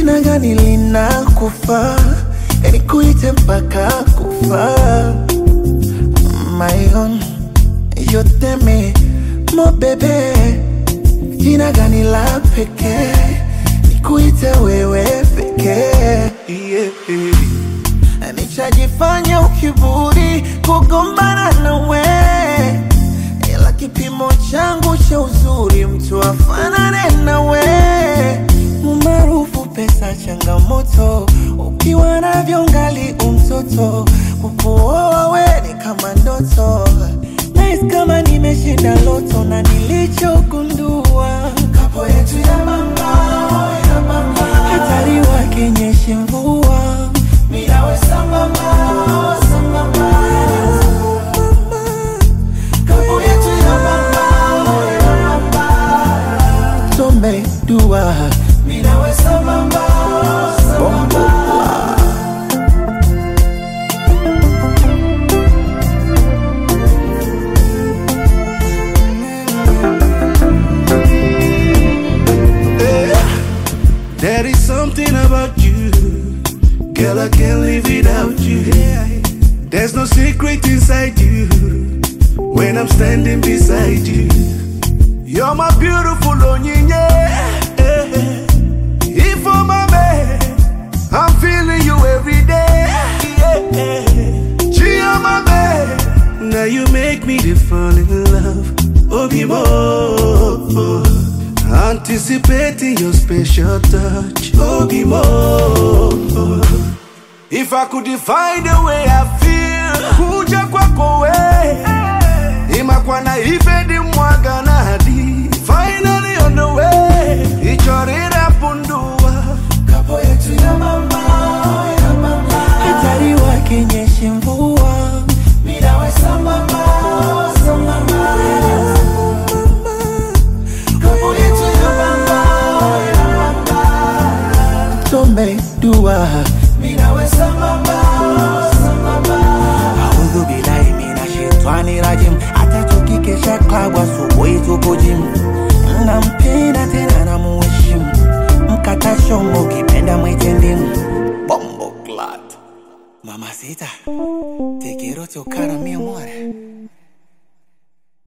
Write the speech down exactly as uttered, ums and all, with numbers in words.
Jina gani linakufa, nikuite mpaka kufa. My own, you tell me, mo bebe. Jina gani la peke, nikuite wewe peke. Yeah. Nishajifanya ukiburi kugombana nawe, ila kipimo changu cha uzuri mtu afanane nawe. Umaarufu pesa changamoto, ukiwa navyo ngali umtoto. Kukuoa we ni kama ndoto, nice kama nimeshinda loto. Na nilichogundua, kapo yetu ya mama, ya mama, hatari wakinyeshe mvua, minawe sambamba, sambamba. Kapo yetu ya mama, ya mama, tumbe dua, minawe sambamba, sambamba. There is something about you, girl, I can't live without you. There's no secret inside you when I'm standing beside you. You're my beautiful Onyinye. If I'm a man, I'm feeling you every day. Gee, I'm a man. Now you make me to fall in love. Obimo, anticipating your special touch. Obimo, if I could define the way I feel, kuja kwako we, imakwa na ifedi mwaga na hadi. Finally on the way, ichorira pundua, kapo yetu ya mama, ya mama, hatari wakinyeshe mvua, minawe sambamba, sambamba. Kapo yetu ya mama, ya mama, tumbe dua, minawe sambamba, sambamba. Audhu billahi minashitwani rajim, atatukikesha klabu asubuhi tupo gym. Nampenda tena na muheshimu, mkata shongo ukipenda mwite ndimu. Bombo clat, mamacita, te quiero tocar mi amor.